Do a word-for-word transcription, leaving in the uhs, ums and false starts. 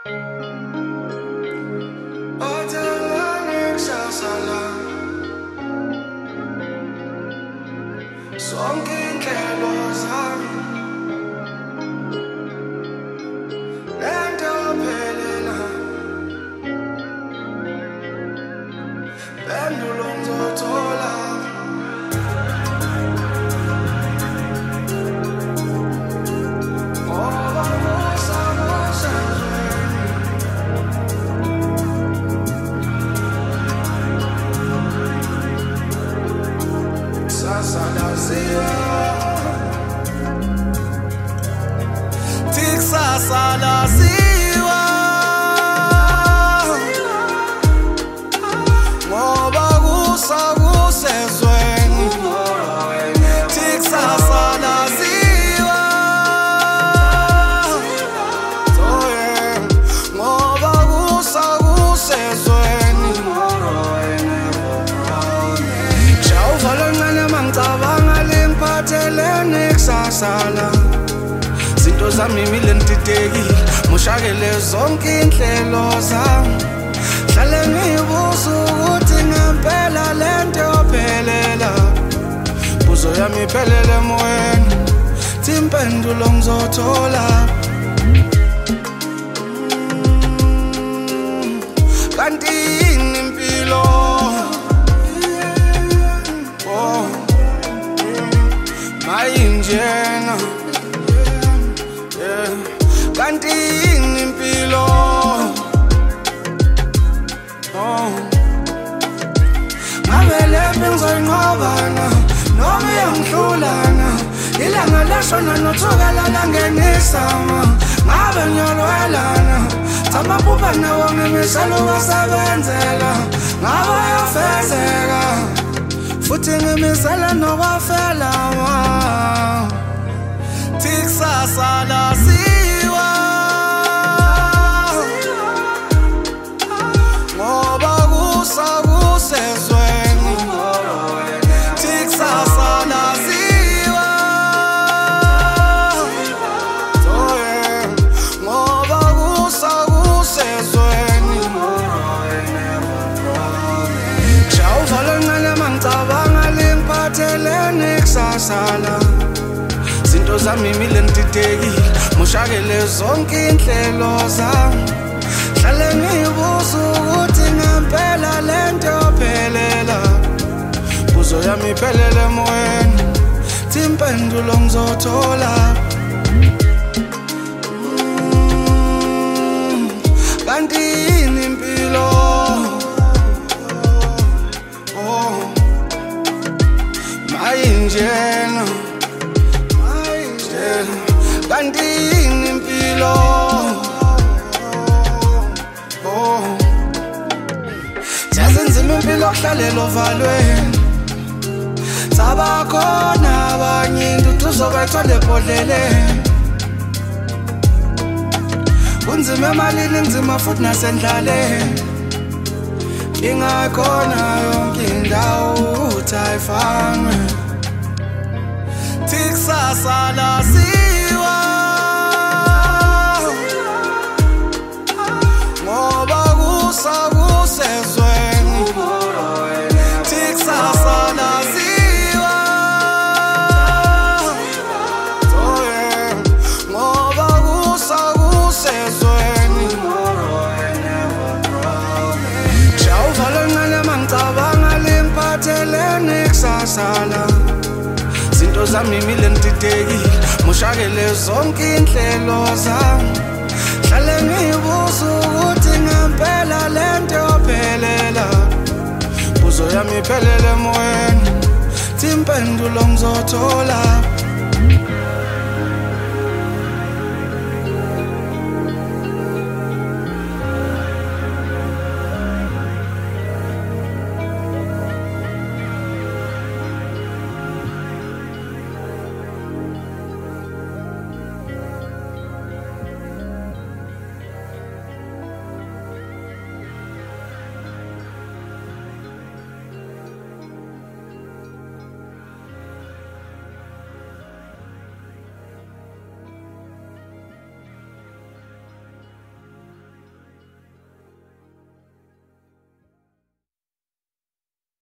Sonke inhlelo zami lento phelela pendulo ngizothola ngoba kusakuzenzweni sasalaziwa sasalaziwa ngoba kusakusezweni thik sasalaziwa oh yeah ngoba kusakusezweni shawuvala ncane mangicabanga lengiphathelene kusasala zinto zami milentidekile mushakele zonke inhlelo zami hlale ngibuza ukuthi ngempela lento yophelela buzo yami iphelele emoyeni timpendulo ngizothola kanti yini impilo oh mayinjena kanti yini impilo oh ngabe lembe ngizoyinqobana noma iyangihlulana ilanga lashona nothukela langenisama ngabe ngiyolwelana thamaphupha nawo ngimisela ukwasebenzela ngabe yafezeka futhi ngimisela nokwafela thik sasalaziwa ngoba kusakusezweni thik sasalaziwa oh yeah ngoba kusakusezweni shawuvala ncane mangicabanga lengiphathelene kusasala zinto zami milentidekile mushakele zonke inhlelo zami hlale ngibuza ukuthi ngempela lento yophelela buzo yami iphelele emoyeni timpendulo ngizothola kanti yini impilo oh mayinjena kanti yini impilo oh siyazenzima impilo kuhlalela ovalweni sabakhona abanye intuthu uzobethola ebhodleleni kunzima emalini nzima futhi nasendlaleni ingakhona yonke indawo ukuthi ayifanwe thik sasalaziwa ngoba kusakusezweni thik sasalaziwa oh yeah ngoba kusakusezweni shawuvala ncane mangicabanga lengiphathelene kusasala zinto zami milentidekile mushakele zonke inhlelo zami hlale ngibuza ukuthi ngempela lento yophelela buzo yami iphelele emoyeni timpendulo ngizothola